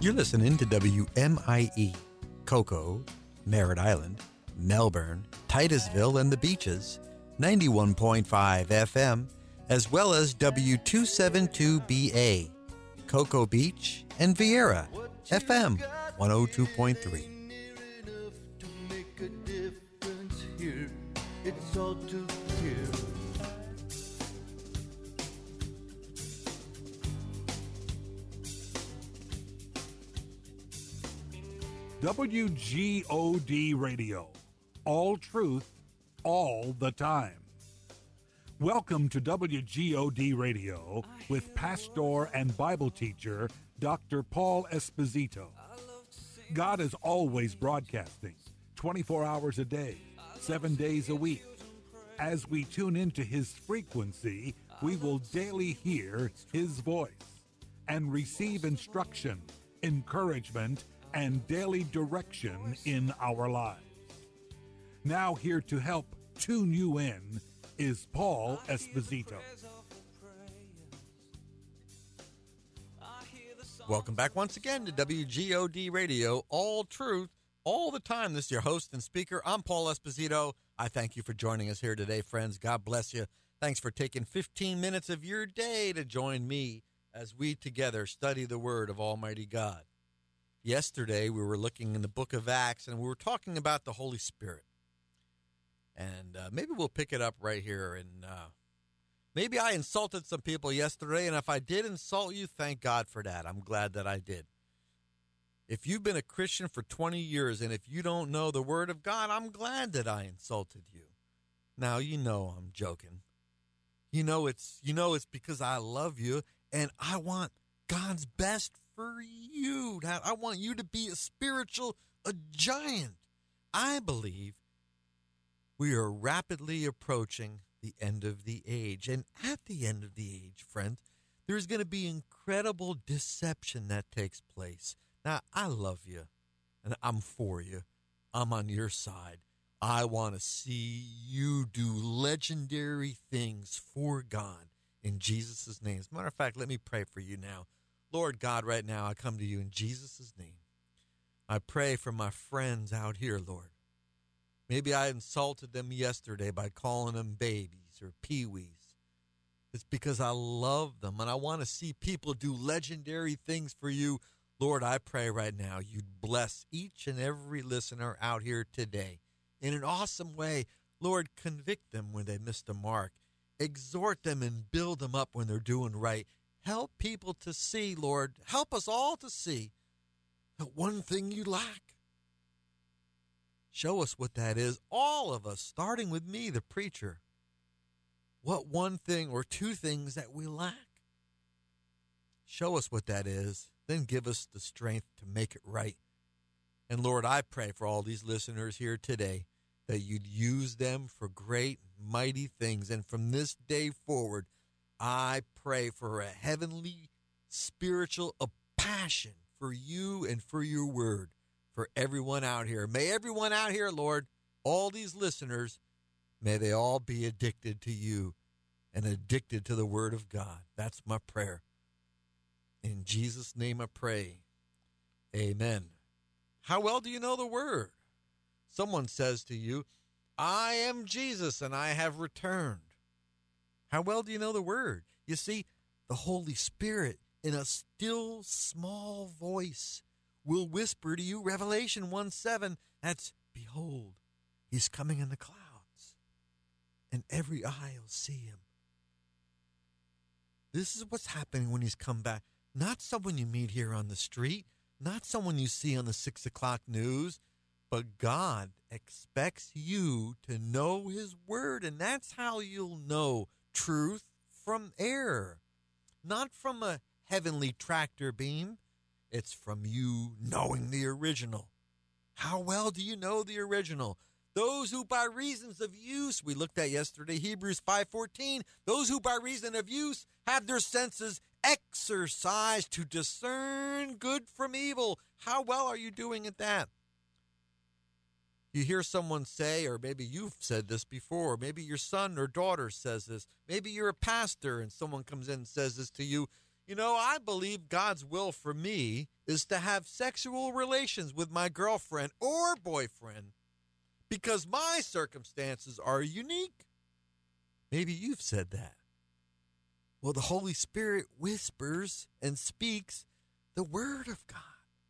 You're listening to WMIE, Cocoa, Merritt Island, Melbourne, Titusville, and the Beaches, 91.5 FM, as well as W272BA, Cocoa Beach, and Vieira, FM 102.3. It's all too clear. WGOD Radio. All truth, all the time. Welcome to WGOD Radio with pastor and Bible teacher Dr. Paul Esposito. God is always broadcasting 24 hours a day, 7 days a week. As we tune into his frequency, we will daily hear his voice and receive instruction, encouragement, and daily direction in our lives. Now here to help tune you in is Paul Esposito. Welcome back once again to WGOD Radio, all truth, all the time. This is your host and speaker. I'm Paul Esposito. I thank you for joining us here today, friends. God bless you. Thanks for taking 15 minutes of your day to join me as we together study the Word of Almighty God. Yesterday, we were looking in the book of Acts, and we were talking about the Holy Spirit. And maybe we'll pick it up right here. And maybe I insulted some people yesterday, and if I did insult you, thank God for that. I'm glad that I did. If you've been a Christian for 20 years, and if you don't know the Word of God, I'm glad that I insulted you. Now, you know I'm joking. You know it's because I love you, and I want God's best for you. I want you to be a giant. I believe we are rapidly approaching the end of the age. And at the end of the age, friends, there's going to be incredible deception that takes place. Now, I love you, and I'm for you. I'm on your side. I want to see you do legendary things for God in Jesus' name. As a matter of fact, let me pray for you now. Lord God, right now, I come to you in Jesus' name. I pray for my friends out here, Lord. Maybe I insulted them yesterday by calling them babies or peewees. It's because I love them, and I want to see people do legendary things for you. Lord, I pray right now you'd bless each and every listener out here today in an awesome way. Lord, convict them when they miss the mark. Exhort them and build them up when they're doing right. Help people to see, Lord. Help us all to see that one thing you lack. Show us what that is, all of us, starting with me, the preacher. What one thing or two things that we lack? Show us what that is, then give us the strength to make it right. And Lord, I pray for all these listeners here today that you'd use them for great, mighty things. And from this day forward, I pray for a heavenly, spiritual passion for you and for your word, for everyone out here. May everyone out here, Lord, all these listeners, may they all be addicted to you and addicted to the word of God. That's my prayer. In Jesus' name I pray. Amen. How well do you know the word? Someone says to you, I am Jesus and I have returned. How well do you know the word? You see, the Holy Spirit in a still small voice will whisper to you, Revelation 1:7, that's, behold, he's coming in the clouds, and every eye will see him. This is what's happening when he's come back. Not someone you meet here on the street, not someone you see on the 6 o'clock news, but God expects you to know his word, and that's how you'll know truth from error. Not from a heavenly tractor beam. It's from you knowing the original. How well do you know the original? Those who by reasons of use, we looked at yesterday, Hebrews 5:14, those who by reason of use have their senses exercised to discern good from evil. How well are you doing at that? You hear someone say, or maybe you've said this before, maybe your son or daughter says this, maybe you're a pastor and someone comes in and says this to you, I believe God's will for me is to have sexual relations with my girlfriend or boyfriend because my circumstances are unique. Maybe you've said that. Well, the Holy Spirit whispers and speaks the Word of God.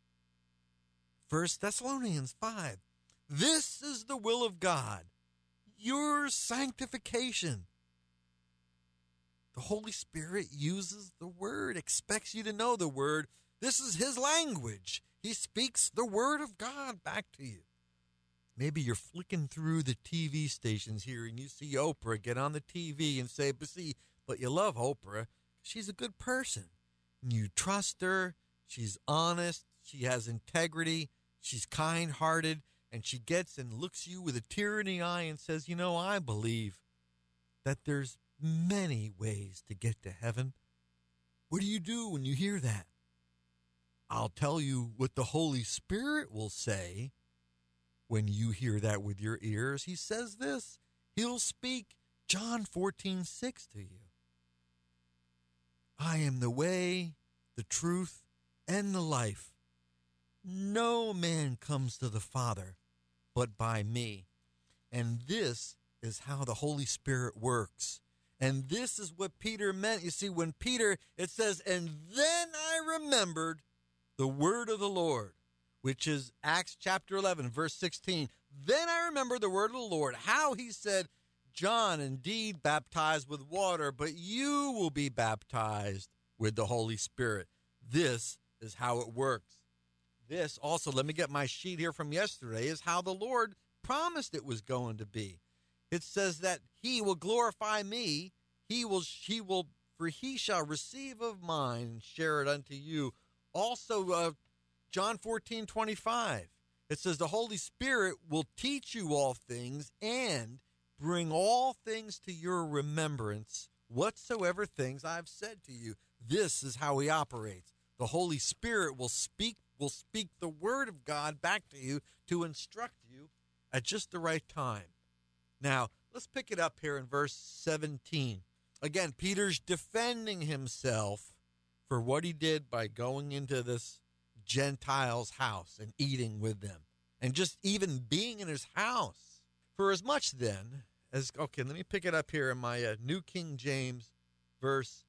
1 Thessalonians 5. This is the will of God, your sanctification. The Holy Spirit uses the Word, expects you to know the Word. This is His language. He speaks the Word of God back to you. Maybe you're flicking through the TV stations here and you see Oprah get on the TV and say, but you love Oprah. She's a good person. And you trust her. She's honest. She has integrity. She's kind-hearted. And she gets and looks you with a tear in the eye and says, I believe that there's many ways to get to heaven. What do you do when you hear that? I'll tell you what the Holy Spirit will say when you hear that with your ears. He says this. He'll speak John 14:6 to you. I am the way, the truth, and the life. No man comes to the Father but by me. And this is how the Holy Spirit works. And this is what Peter meant. You see, when Peter, it says, and then I remembered the word of the Lord, which is Acts chapter 11, verse 16. Then I remember the word of the Lord, how he said, John indeed baptized with water, but you will be baptized with the Holy Spirit. This is how it works. This also, let me get my sheet here from yesterday, is how the Lord promised it was going to be. It says that he will glorify me. For he shall receive of mine and share it unto you. Also, John 14:25. It says the Holy Spirit will teach you all things and bring all things to your remembrance, whatsoever things I've said to you. This is how he operates. The Holy Spirit will speak the word of God back to you to instruct you at just the right time. Now, let's pick it up here in verse 17. Again, Peter's defending himself for what he did by going into this Gentile's house and eating with them and just even being in his house. For as much then as, okay, let me pick it up here in my New King James, verse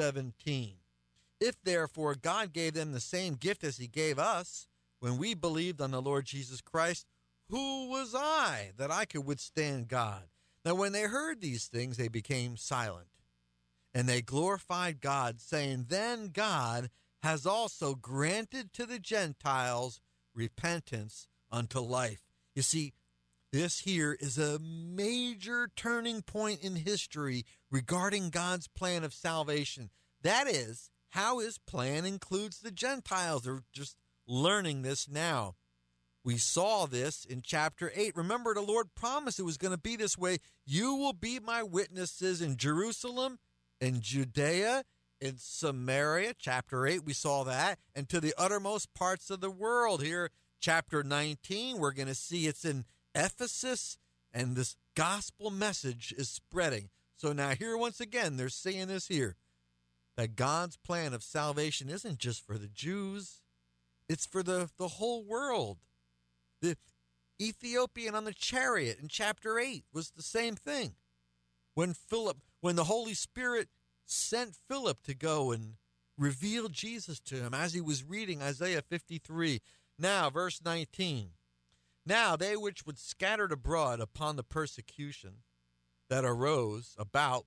17. If therefore God gave them the same gift as he gave us when we believed on the Lord Jesus Christ, who was I that I could withstand God? Now when they heard these things, they became silent. And they glorified God, saying, then God has also granted to the Gentiles repentance unto life. You see, this here is a major turning point in history regarding God's plan of salvation. That is, how his plan includes the Gentiles. They're just learning this now. We saw this in chapter 8. Remember, the Lord promised it was going to be this way. You will be my witnesses in Jerusalem, in Judea, in Samaria. Chapter 8, we saw that. And to the uttermost parts of the world. Here, chapter 19, we're going to see it's in Ephesus, and this gospel message is spreading. So now here, once again, they're saying this here, that God's plan of salvation isn't just for the Jews. It's for the whole world. The Ethiopian on the chariot in chapter 8 was the same thing. When the Holy Spirit sent Philip to go and reveal Jesus to him as he was reading Isaiah 53. Now, verse 19. Now they which would scattered abroad upon the persecution that arose about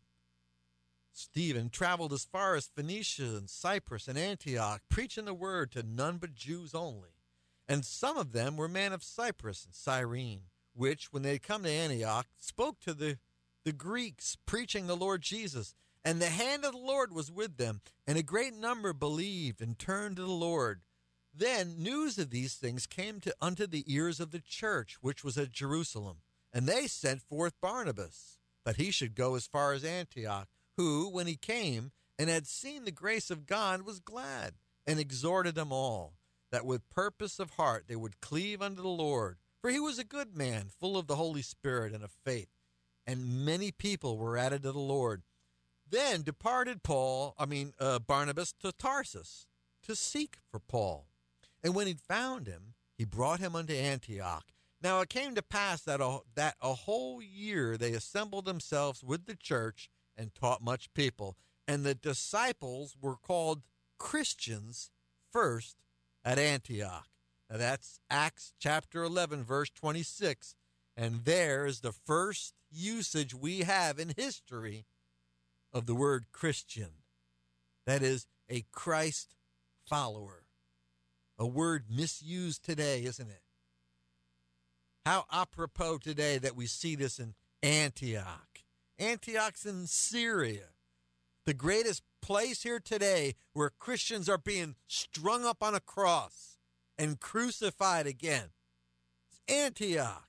Stephen traveled as far as Phoenicia and Cyprus and Antioch, preaching the word to none but Jews only. And some of them were men of Cyprus and Cyrene, which, when they had come to Antioch, spoke to the Greeks, preaching the Lord Jesus. And the hand of the Lord was with them, and a great number believed and turned to the Lord. Then news of these things came unto the ears of the church, which was at Jerusalem. And they sent forth Barnabas, that he should go as far as Antioch, who, when he came and had seen the grace of God, was glad, and exhorted them all, that with purpose of heart they would cleave unto the Lord. For he was a good man, full of the Holy Spirit and of faith. And many people were added to the Lord. Then departed Barnabas to Tarsus to seek for Paul. And when he'd found him, he brought him unto Antioch. Now it came to pass that a whole year they assembled themselves with the church and taught much people. And the disciples were called Christians first at Antioch. Now that's Acts chapter 11, verse 26. And there is the first usage we have in history of the word Christian. That is a Christ follower. A word misused today, isn't it? How apropos today that we see this in Antioch. Antioch's in Syria. The greatest place here today where Christians are being strung up on a cross and crucified again. It's Antioch,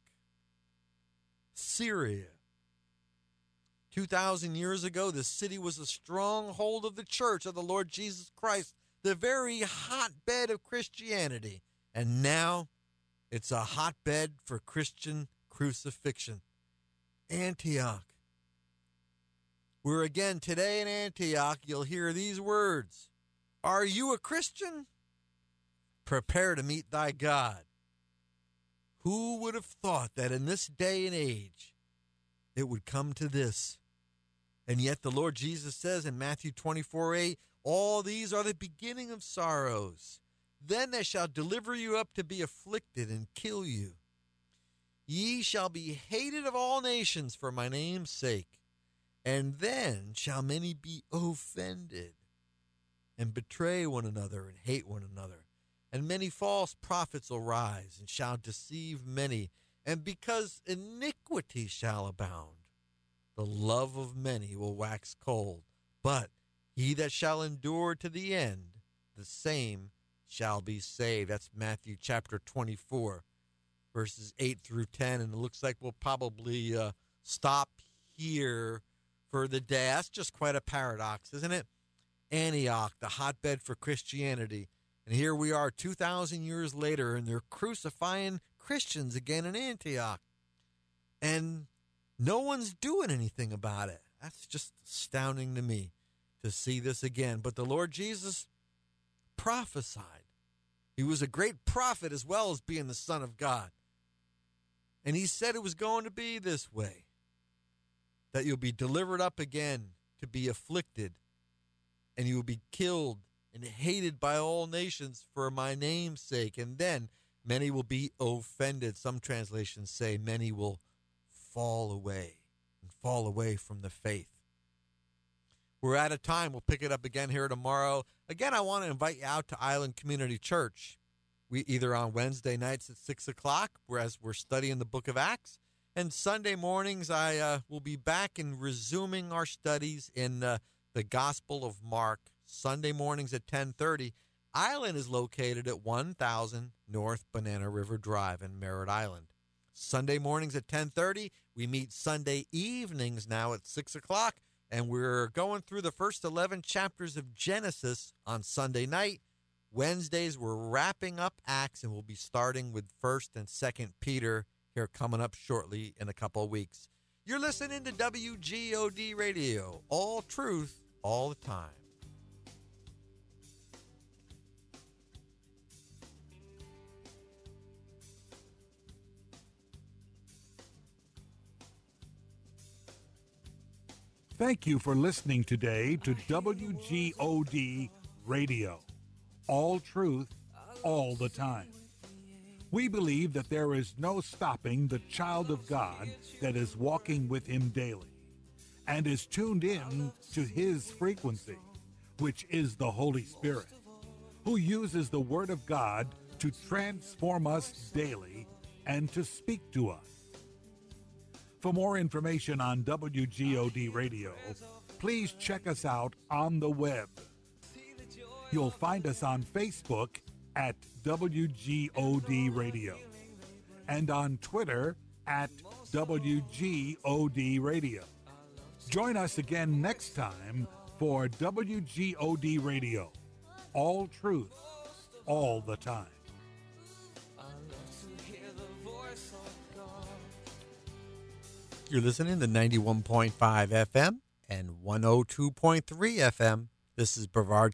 Syria. 2,000 years ago, the city was a stronghold of the church of the Lord Jesus Christ, the very hotbed of Christianity. And now it's a hotbed for Christian crucifixion. Antioch. Where again, today in Antioch, you'll hear these words. Are you a Christian? Prepare to meet thy God. Who would have thought that in this day and age, it would come to this? And yet the Lord Jesus says in Matthew 24:8, all these are the beginning of sorrows. Then they shall deliver you up to be afflicted and kill you. Ye shall be hated of all nations for my name's sake. And then shall many be offended and betray one another and hate one another. And many false prophets will rise and shall deceive many. And because iniquity shall abound, the love of many will wax cold. But he that shall endure to the end, the same shall be saved. That's Matthew chapter 24, verses 8 through 10. And it looks like we'll probably stop here for the day. That's just quite a paradox, isn't it? Antioch, the hotbed for Christianity. And here we are 2,000 years later, and they're crucifying Christians again in Antioch. And no one's doing anything about it. That's just astounding to me to see this again. But the Lord Jesus prophesied. He was a great prophet as well as being the Son of God. And he said it was going to be this way, that you'll be delivered up again to be afflicted, and you will be killed and hated by all nations for my name's sake. And then many will be offended. Some translations say many will fall away from the faith. We're out of time. We'll pick it up again here tomorrow. Again, I want to invite you out to Island Community Church. We either on Wednesday nights at 6 o'clock, whereas we're studying the book of Acts, and Sunday mornings I will be back and resuming our studies in the Gospel of Mark. Sunday mornings at 10:30. Island is located at 1000 North Banana River Drive in Merritt Island. Sunday mornings at 10:30. We meet Sunday evenings now at 6 o'clock, and we're going through the first 11 chapters of Genesis on Sunday night. Wednesdays, we're wrapping up Acts, and we'll be starting with 1st and 2nd Peter here coming up shortly in a couple of weeks. You're listening to WGOD Radio, all truth, all the time. Thank you for listening today to WGOD Radio. All truth, all the time. We believe that there is no stopping the child of God that is walking with him daily and is tuned in to his frequency, which is the Holy Spirit, who uses the Word of God to transform us daily and to speak to us. For more information on WGOD Radio, please check us out on the web. You'll find us on Facebook at WGOD Radio and on Twitter at WGOD Radio. Join us again next time for WGOD Radio. All truth, all the time. You're listening to 91.5 FM and 102.3 FM. This is Brevard